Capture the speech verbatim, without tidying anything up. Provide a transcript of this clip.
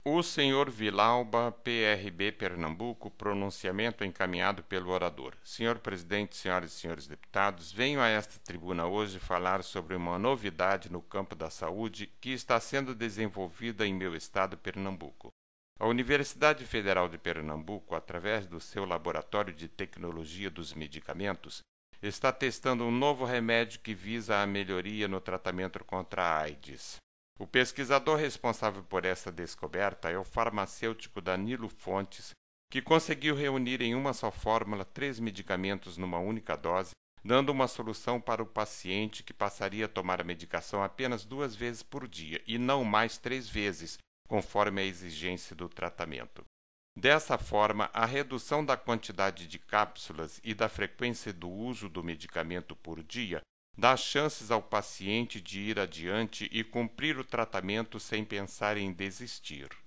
O senhor Vilauba, P R B Pernambuco, pronunciamento encaminhado pelo orador. Senhor presidente, senhoras e senhores deputados, venho a esta tribuna hoje falar sobre uma novidade no campo da saúde que está sendo desenvolvida em meu estado, Pernambuco. A Universidade Federal de Pernambuco, através do seu Laboratório de Tecnologia dos Medicamentos, está testando um novo remédio que visa a melhoria no tratamento contra a AIDS. O pesquisador responsável por essa descoberta é o farmacêutico Danilo Fontes, que conseguiu reunir em uma só fórmula três medicamentos numa única dose, dando uma solução para o paciente que passaria a tomar a medicação apenas duas vezes por dia e não mais três vezes, conforme a exigência do tratamento. Dessa forma, a redução da quantidade de cápsulas e da frequência do uso do medicamento por dia dá chances ao paciente de ir adiante e cumprir o tratamento sem pensar em desistir.